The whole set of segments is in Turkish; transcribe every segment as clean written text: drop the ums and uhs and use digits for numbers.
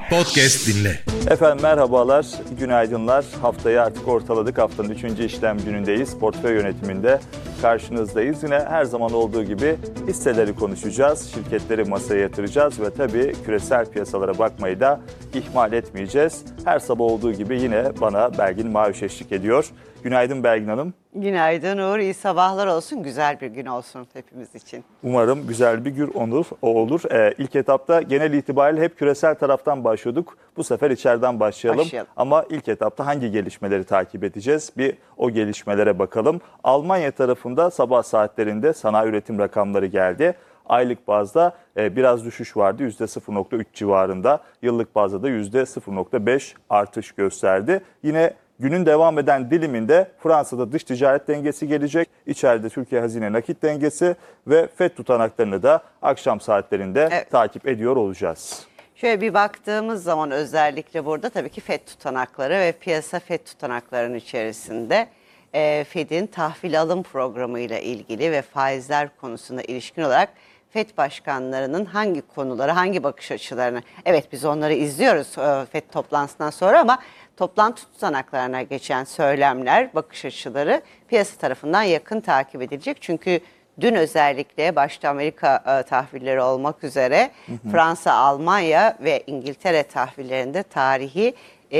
Podcast dinle. Efendim merhabalar, günaydınlar. Haftayı artık ortaladık. Haftanın 3. işlem günündeyiz. Portföy yönetiminde karşınızdayız. Yine her zaman olduğu gibi hisseleri konuşacağız. Şirketleri masaya yatıracağız ve tabii küresel piyasalara bakmayı da ihmal etmeyeceğiz. Her sabah olduğu gibi yine bana Belgin Maviş eşlik ediyor. Günaydın Belgin Hanım. Günaydın Uğur, iyi sabahlar olsun, güzel bir gün olsun hepimiz için. Umarım güzel bir gün olur. İlk etapta genel itibariyle hep küresel taraftan başlıyorduk. Bu sefer içeriden başlayalım. Ama ilk etapta hangi gelişmeleri takip edeceğiz? Bir o gelişmelere bakalım. Almanya tarafında sabah saatlerinde sanayi üretim rakamları geldi. Aylık bazda biraz düşüş vardı, %0.3 civarında. Yıllık bazda da %0.5 artış gösterdi. Yine günün devam eden diliminde Fransa'da dış ticaret dengesi gelecek. İçeride Türkiye hazine nakit dengesi ve FED tutanaklarını da akşam saatlerinde takip ediyor olacağız. Şöyle bir baktığımız zaman özellikle burada tabii ki FED tutanakları ve piyasa FED tutanaklarının içerisinde FED'in tahvil alım programı ile ilgili ve faizler konusuna ilişkin olarak FED başkanlarının hangi konuları, hangi bakış açılarını, evet biz onları izliyoruz FED toplantısından sonra ama toplantı tutanaklarına geçen söylemler, bakış açıları piyasa tarafından yakın takip edilecek. Çünkü dün özellikle başta Amerika tahvilleri olmak üzere Fransa, Almanya ve İngiltere tahvillerinde tarihi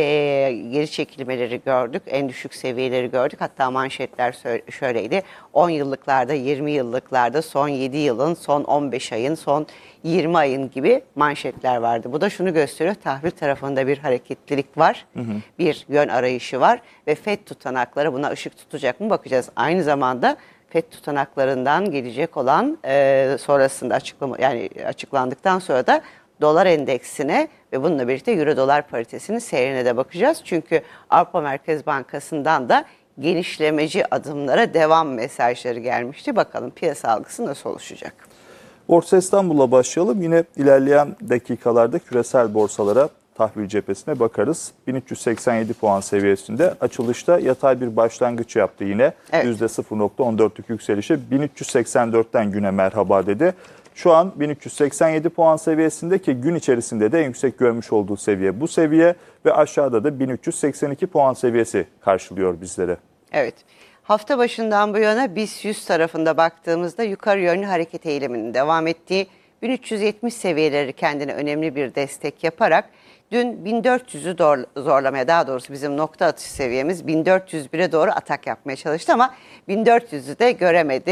geri çekilmeleri gördük. En düşük seviyeleri gördük. Hatta manşetler şöyleydi. 10 yıllıklarda, 20 yıllıklarda, son 7 yılın, son 15 ayın, son 20 ayın gibi manşetler vardı. Bu da şunu gösteriyor. Tahvil tarafında bir hareketlilik var. Bir yön arayışı var. Ve FED tutanakları buna ışık tutacak mı bakacağız. Aynı zamanda FED tutanaklarından gelecek olan sonrasında açıklandıktan sonra da dolar endeksine ve bununla birlikte euro dolar paritesinin seyrine de bakacağız. Çünkü Avrupa Merkez Bankası'ndan da genişlemeci adımlara devam mesajları gelmişti. Bakalım piyasa algısı nasıl oluşacak? Borsa İstanbul'la başlayalım. Yine ilerleyen dakikalarda küresel borsalara, tahvil cephesine bakarız. 1387 puan seviyesinde açılışta yatay bir başlangıç yaptı yine. Evet. %0.14'lük yükselişe 1384'ten güne merhaba dedi. Şu an 1387 puan seviyesinde ki gün içerisinde de en yüksek görmüş olduğu seviye bu seviye ve aşağıda da 1382 puan seviyesi karşılıyor bizlere. Evet. Hafta başından bu yana BIST 100 tarafında baktığımızda yukarı yönlü hareket eğiliminin devam ettiği 1370 seviyeleri kendine önemli bir destek yaparak dün 1400'ü zorlamaya, daha doğrusu bizim nokta atış seviyemiz 1401'e doğru atak yapmaya çalıştı ama 1400'ü de göremedi.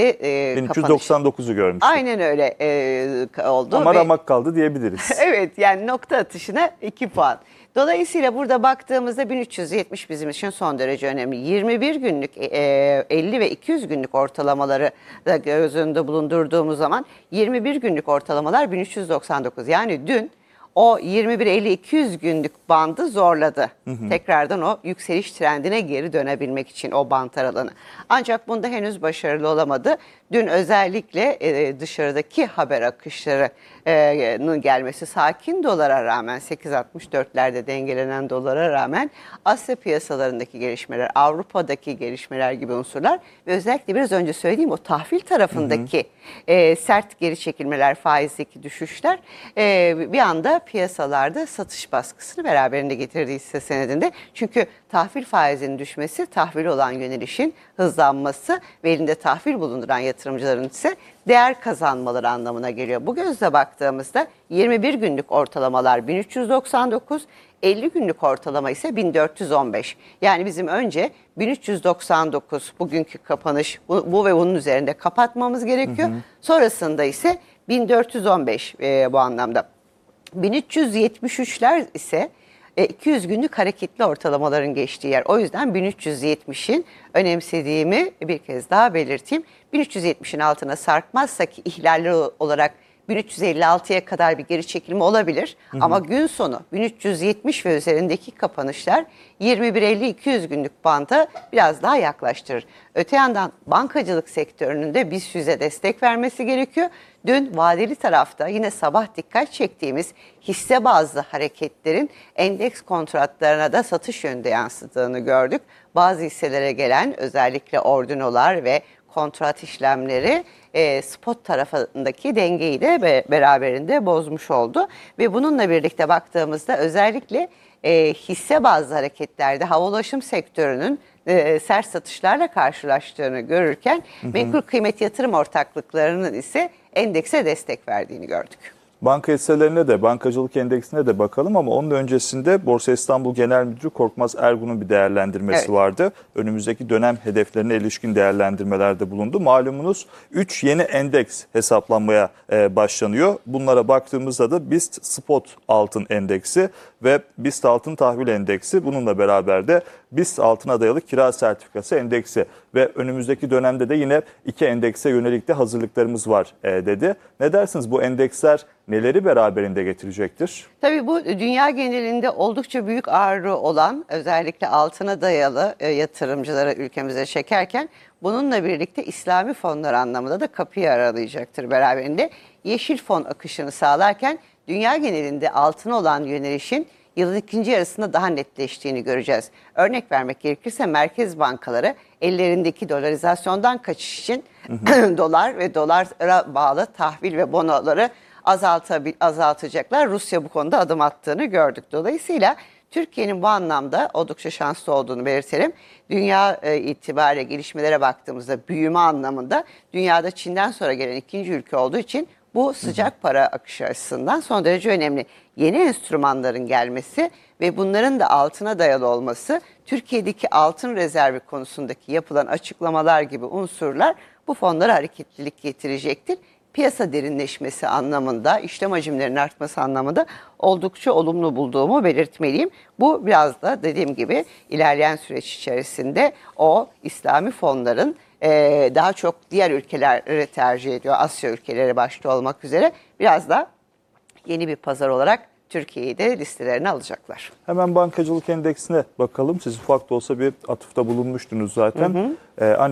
1399'u görmüştü. Aynen öyle oldu. Ama ramak kaldı diyebiliriz. Evet, yani nokta atışına 2 puan. Dolayısıyla burada baktığımızda 1370 bizim için son derece önemli. 21 günlük 50 ve 200 günlük ortalamaları da göz önünde bulundurduğumuz zaman 21 günlük ortalamalar 1399. Yani dün o 21-50-200 günlük bandı zorladı. Tekrardan o yükseliş trendine geri dönebilmek için o band aralığını. Ancak bunda henüz başarılı olamadı. Dün özellikle dışarıdaki haber akışlarının gelmesi sakin dolara rağmen 8.64'lerde dengelenen dolara rağmen Asya piyasalarındaki gelişmeler, Avrupa'daki gelişmeler gibi unsurlar ve özellikle biraz önce söylediğim o tahvil tarafındaki sert geri çekilmeler, faizdeki düşüşler bir anda piyasalarda satış baskısını beraberinde getirdi hisse senedinde. Çünkü tahvil faizinin düşmesi, tahvil olan yönelişin hızlanması ve elinde tahvil bulunduran yatırımcıların ise değer kazanmaları anlamına geliyor. Bu gözle baktığımızda 21 günlük ortalamalar 1399, 50 günlük ortalama ise 1415. Yani bizim önce 1399 bugünkü kapanış bu ve bunun üzerinde kapatmamız gerekiyor. Sonrasında ise 1415 bu anlamda. 1373'ler ise 200 günlük hareketli ortalamaların geçtiği yer. O yüzden 1370'in önemsediğimi bir kez daha belirteyim. 1370'in altına sarkmazsa ki ihlaller olarak 1356'ya kadar bir geri çekilme olabilir. Ama gün sonu 1370 ve üzerindeki kapanışlar 21-50-200 günlük banta biraz daha yaklaştırır. Öte yandan bankacılık sektörünün de BIST 100'e destek vermesi gerekiyor. Dün vadeli tarafta yine sabah dikkat çektiğimiz hisse bazlı hareketlerin endeks kontratlarına da satış yönünde yansıdığını gördük. Bazı hisselere gelen özellikle ordinolar ve kontrat işlemleri spot tarafındaki dengeyi de beraberinde bozmuş oldu. Ve bununla birlikte baktığımızda özellikle hisse bazlı hareketlerde hava ulaşım sektörünün sert satışlarla karşılaştığını görürken menkul kıymet yatırım ortaklıklarının ise endekse destek verdiğini gördük. Banka hisselerine de, bankacılık endeksine de bakalım ama onun öncesinde Borsa İstanbul Genel Müdürü Korkmaz Ergun'un bir değerlendirmesi vardı. Önümüzdeki dönem hedeflerine ilişkin değerlendirmelerde bulundu. Malumunuz 3 yeni endeks hesaplanmaya başlanıyor. Bunlara baktığımızda da BIST Spot Altın Endeksi ve BIST Altın Tahvil Endeksi, bununla beraber de BIST Altına Dayalı Kira Sertifikası Endeksi ve önümüzdeki dönemde de yine 2 endekse yönelik de hazırlıklarımız var dedi. Ne dersiniz, bu endeksler neleri beraberinde getirecektir? Tabii bu dünya genelinde oldukça büyük ağırlığı olan, özellikle altına dayalı yatırımcıları ülkemize çekerken bununla birlikte İslami fonlar anlamında da kapıyı aralayacaktır beraberinde. Yeşil fon akışını sağlarken dünya genelinde altına olan yönelişin yılın ikinci yarısında daha netleştiğini göreceğiz. Örnek vermek gerekirse merkez bankaları ellerindeki dolarizasyondan kaçış için dolar ve dolara bağlı tahvil ve bonoları azaltacaklar. Rusya bu konuda adım attığını gördük. Dolayısıyla Türkiye'nin bu anlamda oldukça şanslı olduğunu belirtelim. Dünya itibariyle gelişmelere baktığımızda büyüme anlamında dünyada Çin'den sonra gelen ikinci ülke olduğu için bu sıcak para akışı açısından son derece önemli. Yeni enstrümanların gelmesi ve bunların da altına dayalı olması, Türkiye'deki altın rezervi konusundaki yapılan açıklamalar gibi unsurlar bu fonlara hareketlilik getirecektir. Piyasa derinleşmesi anlamında, işlem hacimlerinin artması anlamında oldukça olumlu bulduğumu belirtmeliyim. Bu biraz da dediğim gibi ilerleyen süreç içerisinde o İslami fonların daha çok diğer ülkeleri tercih ediyor. Asya ülkeleri başta olmak üzere biraz da yeni bir pazar olarak Türkiye'yi de listelerine alacaklar. Hemen bankacılık endeksine bakalım. Siz ufak da olsa bir atıfta bulunmuştunuz zaten. An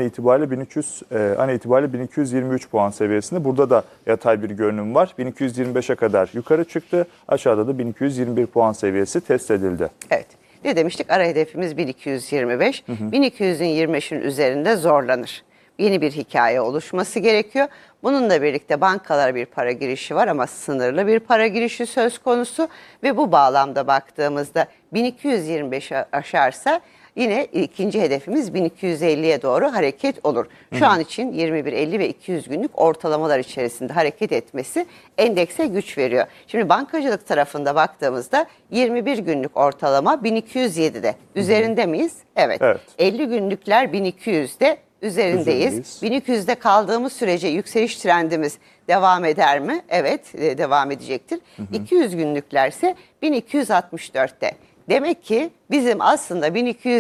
itibariyle 1223 puan seviyesinde. Burada da yatay bir görünüm var. 1225'e kadar yukarı çıktı. Aşağıda da 1221 puan seviyesi test edildi. Evet. Ne demiştik? Ara hedefimiz 1225. 1225'in üzerinde zorlanır. Yeni bir hikaye oluşması gerekiyor. Bununla birlikte bankalara bir para girişi var ama sınırlı bir para girişi söz konusu ve bu bağlamda baktığımızda 1225 aşarsa yine ikinci hedefimiz 1250'ye doğru hareket olur. Şu an için 21, 50 ve 200 günlük ortalamalar içerisinde hareket etmesi endekse güç veriyor. Şimdi bankacılık tarafında baktığımızda 21 günlük ortalama 1207'de. Üzerinde miyiz? Evet. 50 günlükler 1200'de. Üzerindeyiz. 1200'de kaldığımız sürece yükseliş trendimiz devam eder mi? Evet, devam edecektir. 200 günlüklerse 1264'te. Demek ki bizim aslında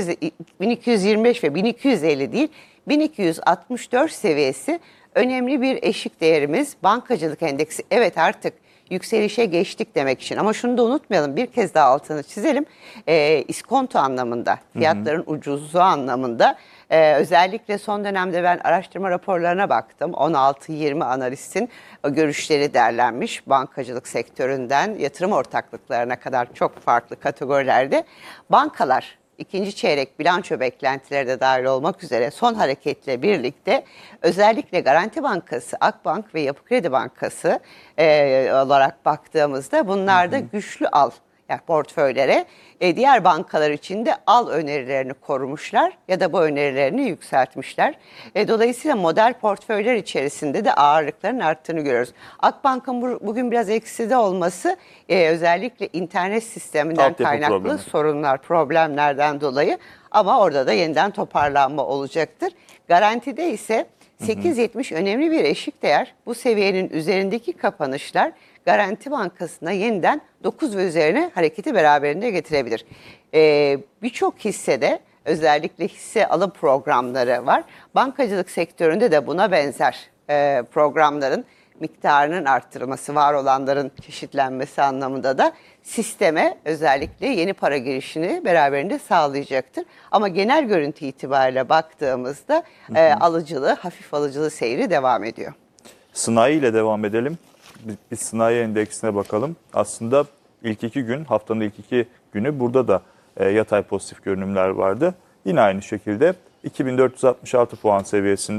1225 ve 1250 değil, 1264 seviyesi önemli bir eşik değerimiz. Bankacılık endeksi evet artık yükselişe geçtik demek için. Ama şunu da unutmayalım, bir kez daha altını çizelim. İskonto anlamında, fiyatların ucuzluğu anlamında özellikle son dönemde ben araştırma raporlarına baktım. 16-20 analistin görüşleri derlenmiş. Bankacılık sektöründen yatırım ortaklıklarına kadar çok farklı kategorilerde. Bankalar ikinci çeyrek bilanço beklentileri de dahil olmak üzere son hareketle birlikte özellikle Garanti Bankası, Akbank ve Yapı Kredi Bankası olarak baktığımızda bunlar da güçlü al yani portföylere, diğer bankalar için de al önerilerini korumuşlar ya da bu önerilerini yükseltmişler. Dolayısıyla model portföyler içerisinde de ağırlıkların arttığını görüyoruz. Akbank'ın bugün biraz ekside olması özellikle internet sisteminden kaynaklı sorunlar, problemlerden dolayı, ama orada da yeniden toparlanma olacaktır. Garantide ise 8.70 önemli bir eşik değer. Bu seviyenin üzerindeki kapanışlar Garanti Bankası'na yeniden 9 ve üzerine hareketi beraberinde getirebilir. Birçok hissede özellikle hisse alım programları var. Bankacılık sektöründe de buna benzer programların miktarının arttırılması, var olanların çeşitlenmesi anlamında da sisteme özellikle yeni para girişini beraberinde sağlayacaktır. Ama genel görüntü itibariyle baktığımızda hafif alıcılı seyri devam ediyor. Sanayi ile devam edelim. Bir sanayi endeksine bakalım. Aslında ilk 2 gün, haftanın ilk 2 günü burada da yatay pozitif görünümler vardı. Yine aynı şekilde 2466 puan seviyesinde.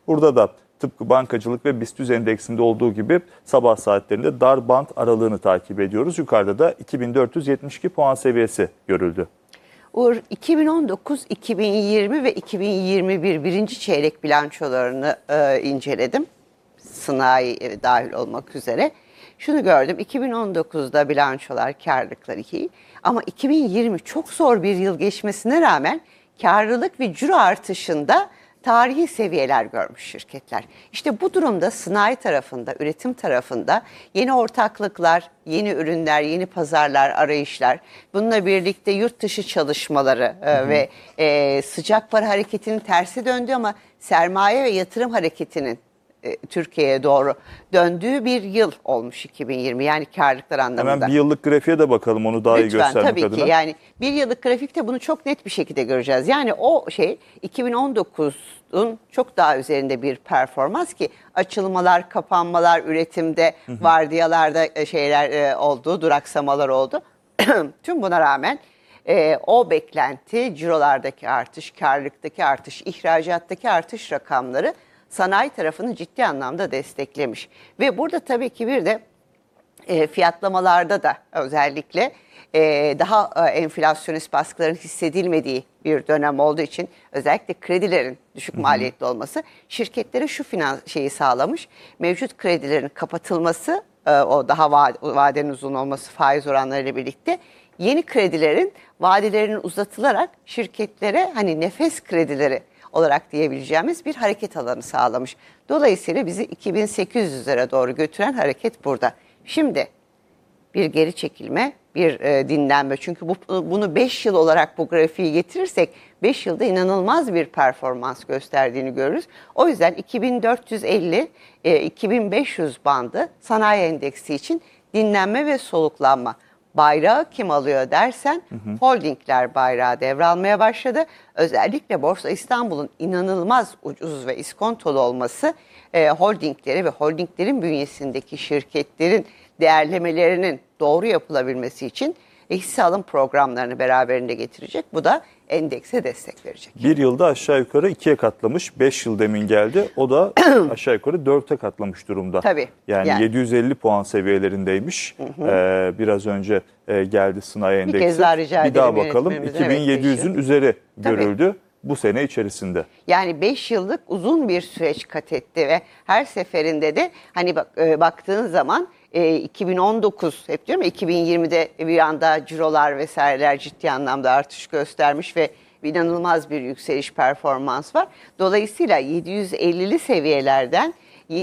Burada da tıpkı bankacılık ve BIST endeksinde olduğu gibi sabah saatlerinde dar band aralığını takip ediyoruz. Yukarıda da 2472 puan seviyesi görüldü. Uğur, 2019, 2020 ve 2021 birinci çeyrek bilançolarını inceledim. Sanayi dahil olmak üzere. Şunu gördüm, 2019'da bilançolar, karlılıklar iyi ama 2020 çok zor bir yıl geçmesine rağmen karlılık ve ciro artışında tarihi seviyeler görmüş şirketler. İşte bu durumda sanayi tarafında, üretim tarafında yeni ortaklıklar, yeni ürünler, yeni pazarlar, arayışlar, bununla birlikte yurt dışı çalışmaları ve sıcak para hareketinin tersi döndü ama sermaye ve yatırım hareketinin Türkiye'ye doğru döndüğü bir yıl olmuş 2020, yani karlılıklar anlamında. Hemen bir yıllık grafiğe de bakalım, onu daha iyi göstermek adına. Lütfen, tabii ki. Yani bir yıllık grafikte bunu çok net bir şekilde göreceğiz. Yani o 2019'un çok daha üzerinde bir performans ki açılmalar, kapanmalar, üretimde, vardiyalarda şeyler oldu, duraksamalar oldu. Tüm buna rağmen o beklenti, cirolardaki artış, karlılıktaki artış, ihracattaki artış rakamları sanayi tarafını ciddi anlamda desteklemiş. Ve burada tabii ki bir de fiyatlamalarda da özellikle daha enflasyonist baskıların hissedilmediği bir dönem olduğu için özellikle kredilerin düşük maliyetli olması şirketlere şu şeyi sağlamış. Mevcut kredilerin kapatılması, o daha vadenin uzun olması faiz oranlarıyla birlikte yeni kredilerin vadelerinin uzatılarak şirketlere hani nefes kredileri olarak diyebileceğimiz bir hareket alanı sağlamış. Dolayısıyla bizi 2800'lere doğru götüren hareket burada. Şimdi bir geri çekilme, bir dinlenme. Çünkü bunu 5 yıl olarak bu grafiği getirirsek 5 yılda inanılmaz bir performans gösterdiğini görürüz. O yüzden 2450-2500 bandı sanayi endeksi için dinlenme ve soluklanma. Bayrağı kim alıyor dersen holdingler bayrağı devralmaya başladı. Özellikle Borsa İstanbul'un inanılmaz ucuz ve iskontolu olması holdingleri ve holdinglerin bünyesindeki şirketlerin değerlemelerinin doğru yapılabilmesi için hisse alım programlarını beraberinde getirecek. Bu da endekse destek verecek. Bir yılda aşağı yukarı 2'ye katlamış. 5 yıl demin geldi. O da aşağı yukarı 4'e katlamış durumda. Tabii. Yani 750 puan seviyelerindeymiş. Biraz önce geldi sanayi endeksi. Bir kez daha rica Bir daha ederim bakalım. yönetmenimizden. 2700'ün üzeri görüldü bu sene içerisinde. Yani 5 yıllık uzun bir süreç kat etti ve her seferinde de hani baktığın zaman 2019 hep diyorum ya, 2020'de bir anda cirolar vesaireler ciddi anlamda artış göstermiş ve inanılmaz bir yükseliş performans var. Dolayısıyla 750'li seviyelerden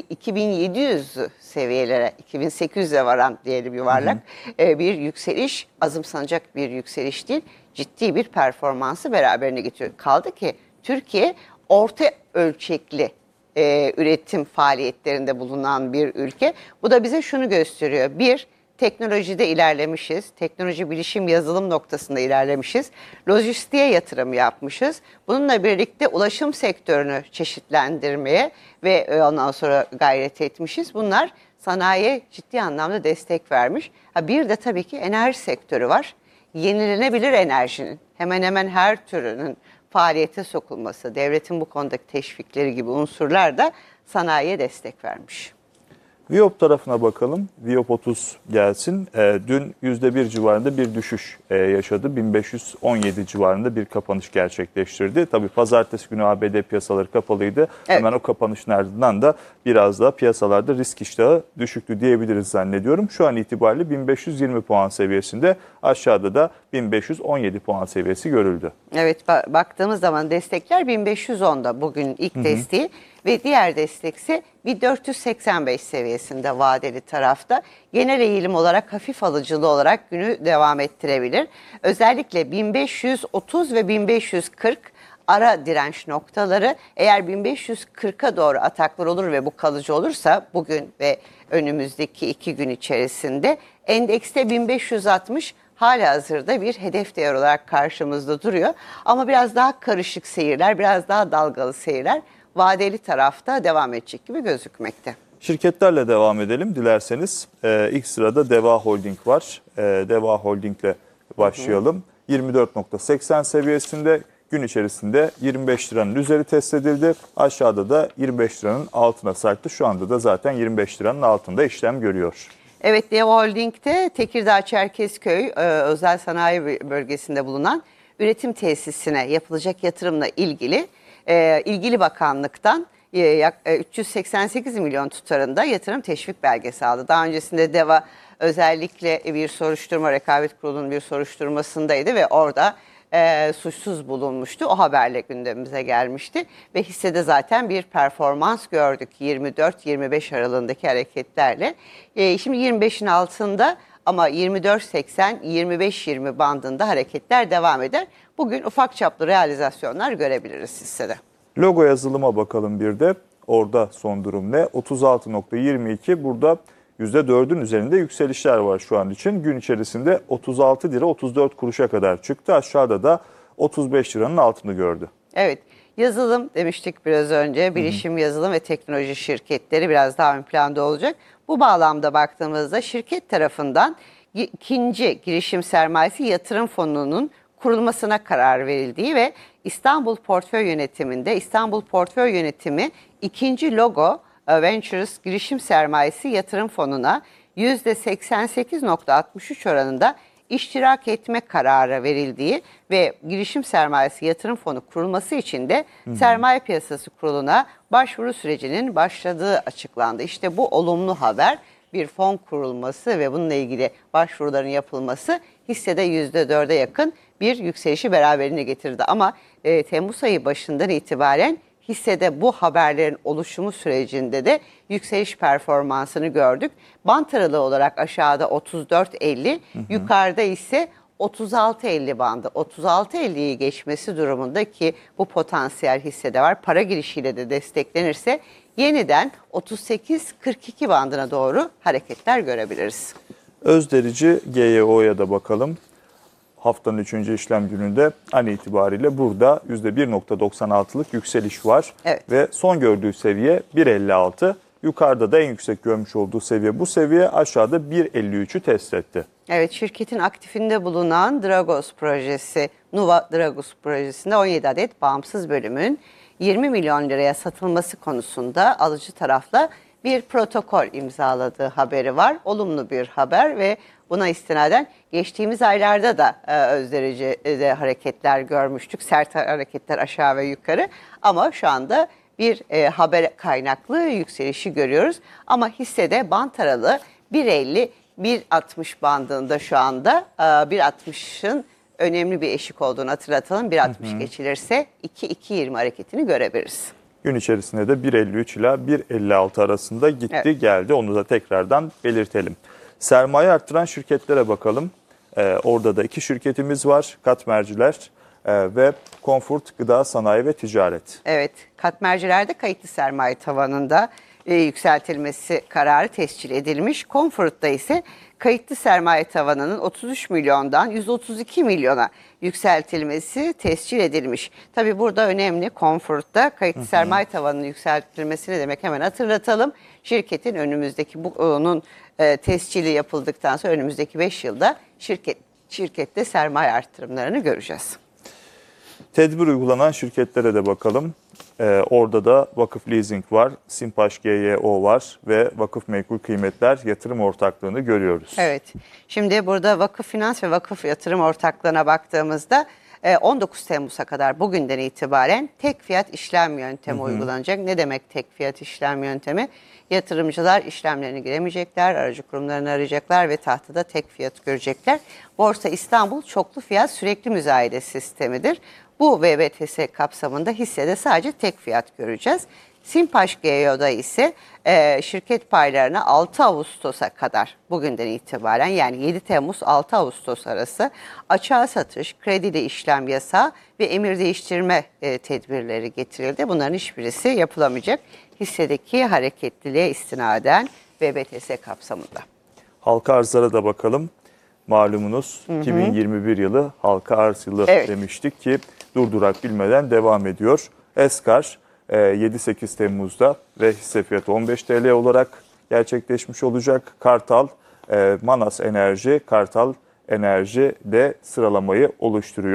2700 seviyelere, 2800'e varan diyelim yuvarlak bir yükseliş, azımsanacak bir yükseliş değil, ciddi bir performansı beraberine getiriyor. Kaldı ki Türkiye orta ölçekli üretim faaliyetlerinde bulunan bir ülke. Bu da bize şunu gösteriyor. Bir, teknolojide ilerlemişiz. Teknoloji, bilişim, yazılım noktasında ilerlemişiz. Lojistiğe yatırım yapmışız. Bununla birlikte ulaşım sektörünü çeşitlendirmeye ve ondan sonra gayret etmişiz. Bunlar sanayiye ciddi anlamda destek vermiş. Bir de tabii ki enerji sektörü var. Yenilenebilir enerjinin hemen hemen her türünün faaliyete sokulması, devletin bu konudaki teşvikleri gibi unsurlar da sanayiye destek vermiş. Viyop tarafına bakalım. Viyop 30 gelsin. Dün %1 civarında bir düşüş yaşadı. 1517 civarında bir kapanış gerçekleştirdi. Tabii pazartesi günü ABD piyasaları kapalıydı. Evet. Hemen o kapanışın ardından da biraz daha piyasalarda risk iştahı düşüktü diyebiliriz zannediyorum. Şu an itibariyle 1520 puan seviyesinde, aşağıda da 1517 puan seviyesi görüldü. Evet, baktığımız zaman destekler 1510'da bugün ilk desteği ve diğer destekse 1485 seviyesinde vadeli tarafta. Genel eğilim olarak hafif alıcılı olarak günü devam ettirebilir. Özellikle 1530 ve 1540 ara direnç noktaları, eğer 1540'a doğru ataklar olur ve bu kalıcı olursa bugün ve önümüzdeki 2 gün içerisinde endekste 1560 halihazırda bir hedef değer olarak karşımızda duruyor. Ama biraz daha karışık seyirler, biraz daha dalgalı seyirler vadeli tarafta devam edecek gibi gözükmekte. Şirketlerle devam edelim dilerseniz. İlk sırada Deva Holding var. Deva Holding'le başlayalım. 24.80 seviyesinde gün içerisinde 25 liranın üzeri test edildi. Aşağıda da 25 liranın altına sarktı. Şu anda da zaten 25 liranın altında işlem görüyor. Evet, Dev Holding'de Tekirdağ Çerkezköy özel sanayi bölgesinde bulunan üretim tesisine yapılacak yatırımla ilgili bakanlıktan 388 milyon tutarında yatırım teşvik belgesi aldı. Daha öncesinde DEVA özellikle bir soruşturma, Rekabet Kurulu'nun bir soruşturmasındaydı ve orada suçsuz bulunmuştu. O haberle gündemimize gelmişti ve hissede zaten bir performans gördük 24-25 aralığındaki hareketlerle. Şimdi 25'in altında ama 24.80-25.20 bandında hareketler devam eder. Bugün ufak çaplı realizasyonlar görebiliriz hissede. Logo yazılıma bakalım bir de. Orada son durum ne? 36.22, burada %4'ün üzerinde yükselişler var şu an için. Gün içerisinde 36 lira 34 kuruşa kadar çıktı. Aşağıda da 35 liranın altını gördü. Evet, yazılım demiştik biraz önce. Bilişim, yazılım ve teknoloji şirketleri biraz daha ön planda olacak. Bu bağlamda baktığımızda şirket tarafından ikinci girişim sermayesi yatırım fonunun kurulmasına karar verildiği ve İstanbul Portföy Yönetimi ikinci Logo Ventures girişim sermayesi yatırım fonuna %88.63 oranında iştirak etme kararı verildiği ve girişim sermayesi yatırım fonu kurulması için de Sermaye Piyasası Kurulu'na başvuru sürecinin başladığı açıklandı. İşte bu olumlu haber, bir fon kurulması ve bununla ilgili başvuruların yapılması hissede %4'e yakın bir yükselişi beraberine getirdi. Ama Temmuz ayı başından itibaren hissede bu haberlerin oluşumu sürecinde de yükseliş performansını gördük. Bant aralığı olarak aşağıda 34.50, yukarıda ise 36.50 bandı. 36.50'yi geçmesi durumunda ki bu potansiyel hissede var. Para girişiyle de desteklenirse yeniden 38.42 bandına doğru hareketler görebiliriz. Özderici GYO'ya da bakalım. Haftanın 3. işlem gününde an itibariyle burada %1.96'lık yükseliş var. Evet. Ve son gördüğü seviye 1.56. Yukarıda da en yüksek görmüş olduğu seviye bu seviye, aşağıda 1.53'ü test etti. Evet, şirketin aktifinde bulunan Dragos projesi, Nuva Dragos projesinde 17 adet bağımsız bölümün 20 milyon liraya satılması konusunda alıcı tarafla bir protokol imzaladığı haberi var. Olumlu bir haber ve buna istinaden geçtiğimiz aylarda da Özderici'de hareketler görmüştük. Sert hareketler aşağı ve yukarı, ama şu anda bir haber kaynaklı yükselişi görüyoruz. Ama hissede bant aralığı 1.50-1.60 bandında şu anda. 1.60'ın önemli bir eşik olduğunu hatırlatalım. 1.60 geçilirse 2.20 hareketini görebiliriz. Gün içerisinde de 1.53 ila 1.56 arasında gitti geldi. Onu da tekrardan belirtelim. Sermaye arttıran şirketlere bakalım. Orada da 2 şirketimiz var. Katmerciler ve Comfort Gıda Sanayi ve Ticaret. Evet, Katmercilerde kayıtlı sermaye tavanında yükseltilmesi kararı tescil edilmiş. Comfort'ta ise kayıtlı sermaye tavanının 33 milyondan 132 milyona yükseltilmesi tescil edilmiş. Tabii burada önemli, Comfort'ta kayıtlı sermaye tavanının yükseltilmesi ne demek, hemen hatırlatalım. Şirketin önümüzdeki bunun tescili yapıldıktan sonra önümüzdeki 5 yılda şirkette sermaye artırımlarını göreceğiz. Tedbir uygulanan şirketlere de bakalım. Orada da Vakıf Leasing var, Simpaş GYO var ve Vakıf Menkul Kıymetler yatırım ortaklığını görüyoruz. Evet, şimdi burada Vakıf Finans ve Vakıf Yatırım ortaklığına baktığımızda 19 Temmuz'a kadar bugünden itibaren tek fiyat işlem yöntemi uygulanacak. Ne demek tek fiyat işlem yöntemi? Yatırımcılar işlemlerine giremeyecekler, aracı kurumlarını arayacaklar ve tahtada tek fiyat görecekler. Borsa İstanbul çoklu fiyat sürekli müzayede sistemidir. Bu VBTS kapsamında hissede sadece tek fiyat göreceğiz. Simpaş GYO'da ise şirket paylarına 6 Ağustos'a kadar bugünden itibaren, yani 7 Temmuz 6 Ağustos arası açığa satış, kredili işlem yasağı ve emir değiştirme tedbirleri getirildi. Bunların hiçbirisi yapılamayacak hissedeki hareketliliğe istinaden VBTS kapsamında. Halka arzlara da bakalım. Malumunuz 2021 yılı halka arz yılı demiştik ki durdurak bilmeden devam ediyor. Eskar 7-8 Temmuz'da ve hisse fiyatı 15 TL olarak gerçekleşmiş olacak. Kartal, Manas Enerji, Kartal Enerji de sıralamayı oluşturuyor.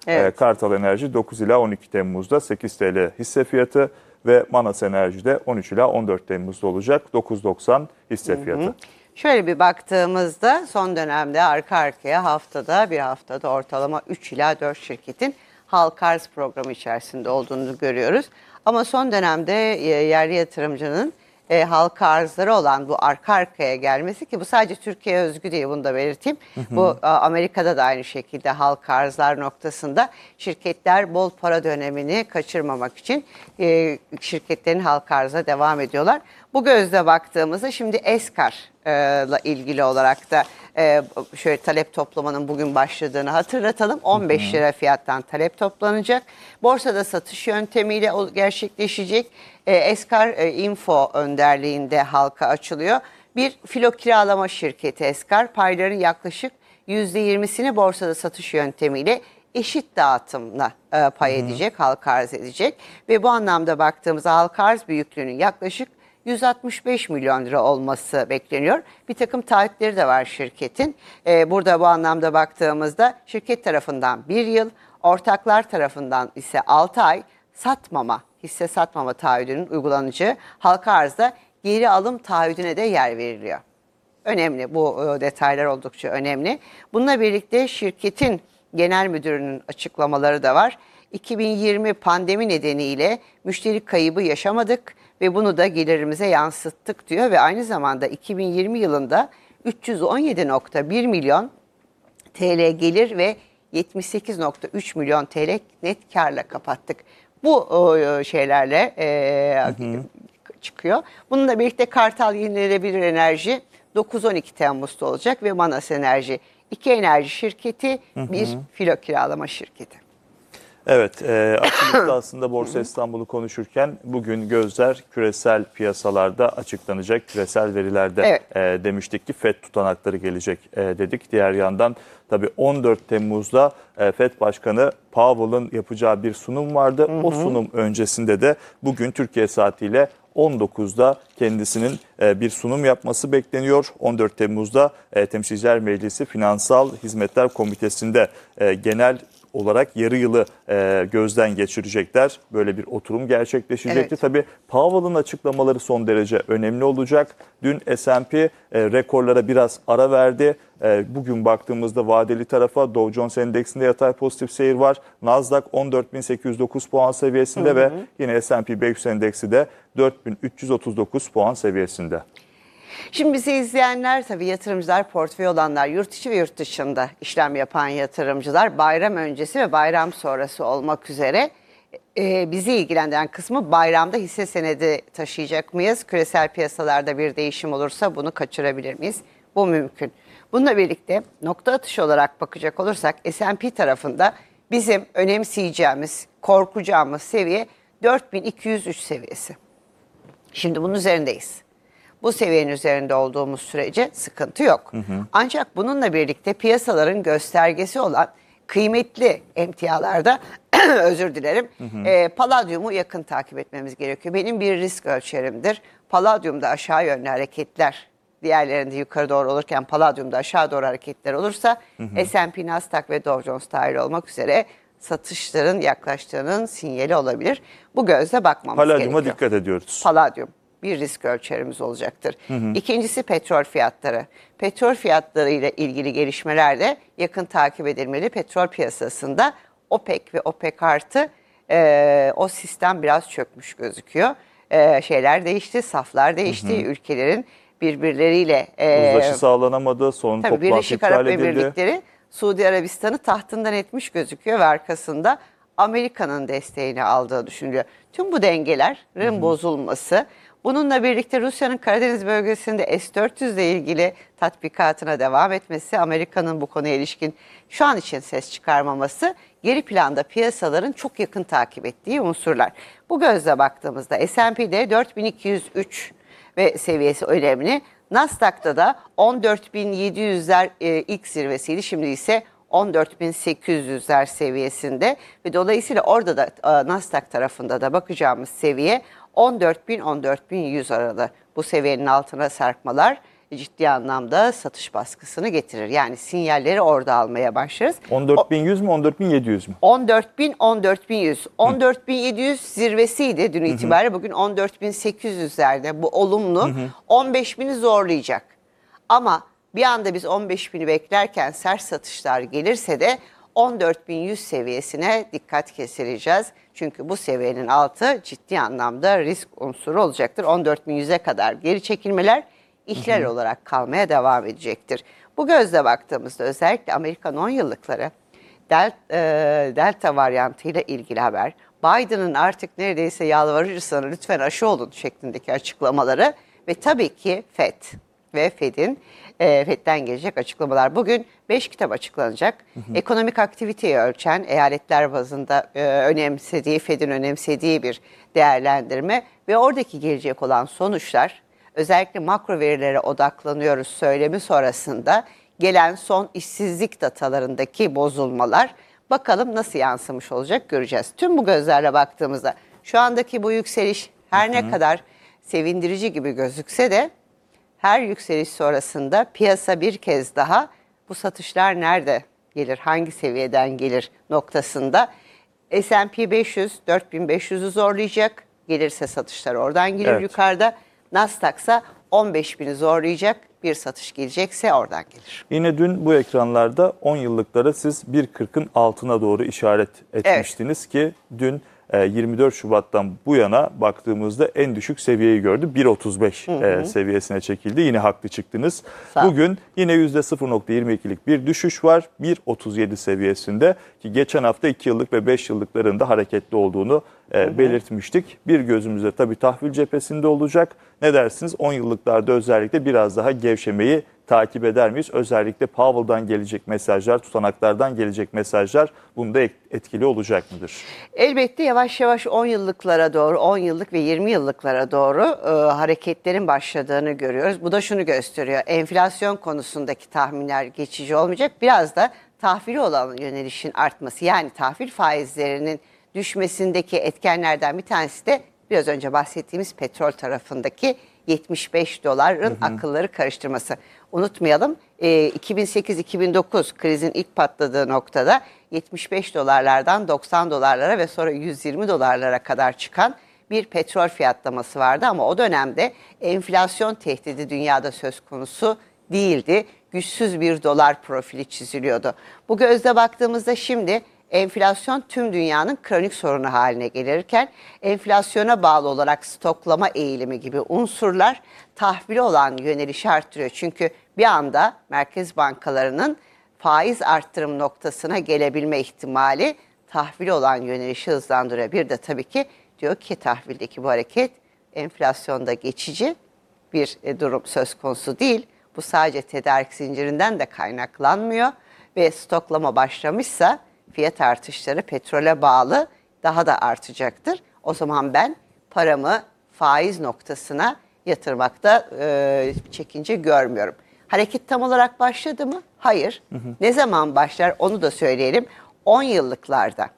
Evet. Kartal Enerji 9 ila 12 Temmuz'da 8 TL hisse fiyatı ve Manas Enerji'de 13 ila 14 Temmuz'da olacak 9.90 hisse fiyatı. Şöyle bir baktığımızda son dönemde arka arkaya bir haftada ortalama 3 ila 4 şirketin halka arz programı içerisinde olduğunu görüyoruz. Ama son dönemde yerli yatırımcının halka arzları olan bu arka arkaya gelmesi, ki bu sadece Türkiye'ye özgü değil, bunu da belirteyim. Bu Amerika'da da aynı şekilde halka arzlar noktasında şirketler bol para dönemini kaçırmamak için şirketlerin halka arza devam ediyorlar. Bu gözle baktığımızda şimdi Eskar'la ilgili olarak da şöyle talep toplamanın bugün başladığını hatırlatalım. 15 lira fiyattan talep toplanacak. Borsada satış yöntemiyle gerçekleşecek. Eskar Info önderliğinde halka açılıyor. Bir filo kiralama şirketi Eskar. Payların yaklaşık %20'sini borsada satış yönetimiyle eşit dağıtımla pay edecek, halka arz edecek. Ve bu anlamda baktığımızda halka arz büyüklüğünün yaklaşık 165 milyon lira olması bekleniyor. Bir takım taahhütleri de var şirketin. Burada bu anlamda baktığımızda şirket tarafından 1 yıl, ortaklar tarafından ise 6 ay hisse satmama taahhüdünün uygulanacağı, halka arzda geri alım taahhüdüne de yer veriliyor. Önemli, bu detaylar oldukça önemli. Bununla birlikte şirketin genel müdürünün açıklamaları da var. 2020 pandemi nedeniyle müşteri kaybı yaşamadık ve bunu da gelirimize yansıttık diyor ve aynı zamanda 2020 yılında 317.1 milyon TL gelir ve 78.3 milyon TL net karla kapattık. Bu şeylerle çıkıyor. Bununla birlikte Kartal Yenilenebilir Enerji 9-12 Temmuz'da olacak ve Manas Enerji 2 enerji şirketi, bir filo kiralama şirketi. Evet, açılışta aslında Borsa İstanbul'u konuşurken bugün gözler küresel piyasalarda açıklanacak küresel verilerde demiştik ki FED tutanakları gelecek dedik. Diğer yandan tabii 14 Temmuz'da FED Başkanı Powell'ın yapacağı bir sunum vardı. O sunum öncesinde de bugün Türkiye saatiyle 19'da kendisinin bir sunum yapması bekleniyor. 14 Temmuz'da Temsilciler Meclisi Finansal Hizmetler Komitesi'nde genel olarak yarı yılı gözden geçirecekler. Böyle bir oturum gerçekleşecekti. Evet. Tabii Powell'ın açıklamaları son derece önemli olacak. Dün S&P rekorlara biraz ara verdi. Bugün baktığımızda vadeli tarafa Dow Jones Endeksinde yatay pozitif seyir var. Nasdaq 14.809 puan seviyesinde ve yine S&P 500 Endeksi de 4.339 puan seviyesinde. Şimdi bizi izleyenler, tabii yatırımcılar, portföy olanlar, yurt içi ve yurt dışında işlem yapan yatırımcılar, bayram öncesi ve bayram sonrası olmak üzere bizi ilgilendiren kısmı, bayramda hisse senedi taşıyacak mıyız? Küresel piyasalarda bir değişim olursa bunu kaçırabilir miyiz? Bu mümkün. Bununla birlikte nokta atışı olarak bakacak olursak S&P tarafında bizim önemseyeceğimiz, korkacağımız seviye 4203 seviyesi. Şimdi bunun üzerindeyiz. Bu seviyenin üzerinde olduğumuz sürece sıkıntı yok. Ancak bununla birlikte piyasaların göstergesi olan kıymetli emtialarda özür dilerim, Palladium'u yakın takip etmemiz gerekiyor. Benim bir risk ölçerimdir. Palladium'da aşağı yönlü hareketler, diğerlerinde yukarı doğru olurken Palladium'da aşağı doğru hareketler olursa S&P, Nasdaq ve Dow Jones dahil olmak üzere satışların yaklaştığının sinyali olabilir. Bu gözle bakmamız gerekiyor. Palladium'a dikkat ediyoruz. Palladium bir risk ölçerimiz olacaktır. İkincisi petrol fiyatları. Petrol fiyatları ile ilgili gelişmeler de yakın takip edilmeli. Petrol piyasasında OPEC ve OPEC artı o sistem biraz çökmüş gözüküyor. Şeyler değişti, saflar değişti. Ülkelerin birbirleriyle uzlaşı sağlanamadı. Son tabii toplantı Birleşik iptal Arap edildi. Emirlikleri Suudi Arabistan'ı tahtından etmiş gözüküyor ve arkasında Amerika'nın desteğini aldığı düşünülüyor. Tüm bu dengelerin bozulması, bununla birlikte Rusya'nın Karadeniz bölgesinde S-400 ile ilgili tatbikatına devam etmesi, Amerika'nın bu konuya ilişkin şu an için ses çıkarmaması, geri planda piyasaların çok yakın takip ettiği unsurlar. Bu gözle baktığımızda S&P'de 4203 ve seviyesi önemli. Nasdaq'ta da 14.700'ler ilk zirvesiydi. Şimdi ise 14.800'ler seviyesinde ve dolayısıyla orada da Nasdaq tarafında da bakacağımız seviye 14.000-14.100 aralığı. Bu seviyenin altına sarkmalar ciddi anlamda satış baskısını getirir. Yani sinyalleri orada almaya başlarız. 14.100 mü 14.700 mü? 14.000, 14.100. 14.700 zirvesiydi dün itibariyle. Bugün 14.800'lerde bu olumlu. 15.000'i zorlayacak. Ama bir anda biz 15.000'i beklerken sert satışlar gelirse de 14.100 seviyesine dikkat kesileceğiz. Çünkü bu seviyenin altı ciddi anlamda risk unsuru olacaktır. 14.100'e kadar geri çekilmeler ihlal olarak kalmaya devam edecektir. Bu gözle baktığımızda özellikle Amerikan 10 yıllıkları Delta varyantıyla ilgili haber, Biden'ın artık neredeyse yalvarırsanız lütfen aşı olun şeklindeki açıklamaları ve tabii ki FED'den gelecek açıklamalar. Bugün 5 kitap açıklanacak. Ekonomik aktiviteyi ölçen, eyaletler bazında FED'in önemsediği bir değerlendirme ve oradaki gelecek olan sonuçlar, özellikle makro verilere odaklanıyoruz söylemi sonrasında gelen son işsizlik datalarındaki bozulmalar bakalım nasıl yansımış olacak göreceğiz. Tüm bu gözlerle baktığımızda şu andaki bu yükseliş her ne kadar sevindirici gibi gözükse de her yükseliş sonrasında piyasa bir kez daha bu satışlar nerede gelir, hangi seviyeden gelir noktasında S&P 500 4.500'ü zorlayacak. Gelirse satışlar oradan gelir yukarıda. Nasdaq'sa 15.000'i zorlayacak. Bir satış gelecekse oradan gelir. Yine dün bu ekranlarda 10 yıllıklara siz 1.40'ın altına doğru işaret etmiştiniz ki dün 24 Şubat'tan bu yana baktığımızda en düşük seviyeyi gördü. 1.35 seviyesine çekildi. Yine haklı çıktınız. Bugün yine %0.22'lik bir düşüş var. 1.37 seviyesinde ki geçen hafta 2 yıllık ve 5 yıllıkların da hareketli olduğunu belirtmiştik. Bir gözümüzde tabii tahvil cephesinde olacak. Ne dersiniz? 10 yıllıklarda özellikle biraz daha gevşemeyi takip eder miyiz? Özellikle Powell'dan gelecek mesajlar, tutanaklardan gelecek mesajlar bunda etkili olacak mıdır? Elbette yavaş yavaş 10 yıllıklara doğru, 10 yıllık ve 20 yıllıklara doğru hareketlerin başladığını görüyoruz. Bu da şunu gösteriyor. Enflasyon konusundaki tahminler geçici olmayacak. Biraz da tahvili olan yönelişin artması, yani tahvil faizlerinin düşmesindeki etkenlerden bir tanesi de biraz önce bahsettiğimiz petrol tarafındaki 75 doların akılları karıştırması. Unutmayalım 2008-2009 krizin ilk patladığı noktada 75 dolarlardan 90 dolarlara ve sonra 120 dolarlara kadar çıkan bir petrol fiyatlaması vardı. Ama o dönemde enflasyon tehdidi dünyada söz konusu değildi. Güçsüz bir dolar profili çiziliyordu. Bu gözle baktığımızda şimdi enflasyon tüm dünyanın kronik sorunu haline gelirken enflasyona bağlı olarak stoklama eğilimi gibi unsurlar tahvili olan yönelişi arttırıyor. Çünkü bir anda merkez bankalarının faiz arttırım noktasına gelebilme ihtimali tahvili olan yönelişi hızlandırıyor. Bir de tabii ki diyor ki tahvildeki bu hareket enflasyonda geçici bir durum söz konusu değil. Bu sadece tedarik zincirinden de kaynaklanmıyor ve stoklama başlamışsa fiyat artışları petrole bağlı daha da artacaktır. O zaman ben paramı faiz noktasına yatırmakta çekince görmüyorum. Hareket tam olarak başladı mı? Hayır. Ne zaman başlar onu da söyleyelim. 10 yıllıklarda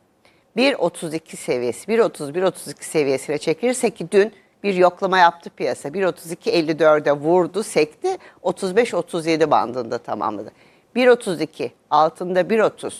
1.32 seviyesi, 1.30-1.32 seviyesine çekilirse ki dün bir yoklama yaptı piyasa. 1.32.54'e vurdu, sekti. 35-37 bandında tamamladı. 1.32 altında 1.30,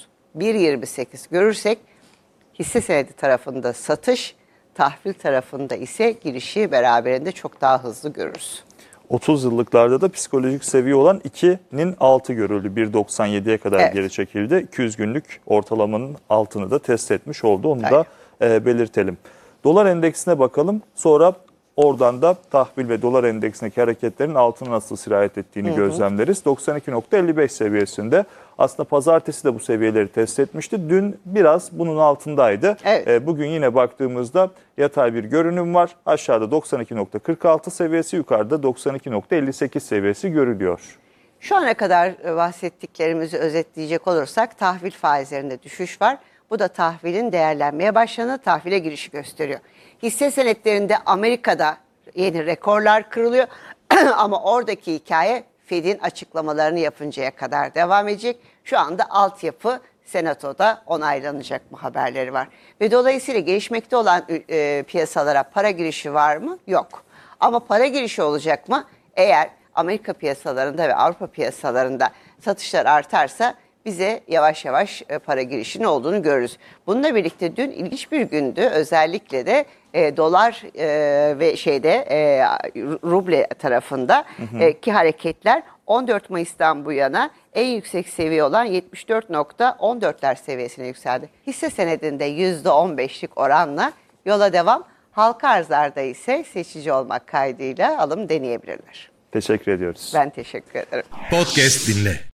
1.28 görürsek hisse senedi tarafında satış, tahvil tarafında ise girişi beraberinde çok daha hızlı görürüz. 30 yıllıklarda da psikolojik seviye olan 2'nin altı görüldü. 1.97'ye kadar geri çekildi. 200 günlük ortalamanın altını da test etmiş oldu. Onu da belirtelim. Dolar endeksine bakalım. Sonra oradan da tahvil ve dolar endeksindeki hareketlerin altına nasıl sirayet ettiğini gözlemleriz. 92.55 seviyesinde. Aslında pazartesi de bu seviyeleri test etmişti. Dün biraz bunun altındaydı. Bugün yine baktığımızda yatay bir görünüm var. Aşağıda 92.46 seviyesi, yukarıda 92.58 seviyesi görülüyor. Şu ana kadar bahsettiklerimizi özetleyecek olursak tahvil faizlerinde düşüş var. Bu da tahvilin değerlenmeye başladığını, tahvile girişi gösteriyor. Hisse senetlerinde Amerika'da yeni rekorlar kırılıyor ama oradaki hikaye Fed'in açıklamalarını yapıncaya kadar devam edecek. Şu anda altyapı Senato'da onaylanacak mı haberleri var. Ve dolayısıyla gelişmekte olan piyasalara para girişi var mı? Yok. Ama para girişi olacak mı? Eğer Amerika piyasalarında ve Avrupa piyasalarında satışlar artarsa bize yavaş yavaş para girişinin olduğunu görürüz. Bununla birlikte dün ilginç bir gündü. Özellikle de dolar ve ruble tarafında ki hareketler 14 Mayıs'tan bu yana en yüksek seviye olan 74.14'ler seviyesine yükseldi. Hisse senedinde %15'lik oranla yola devam. Halka arzlarda ise seçici olmak kaydıyla alım deneyebilirler. Teşekkür ediyoruz. Ben teşekkür ederim. Podcast dinle.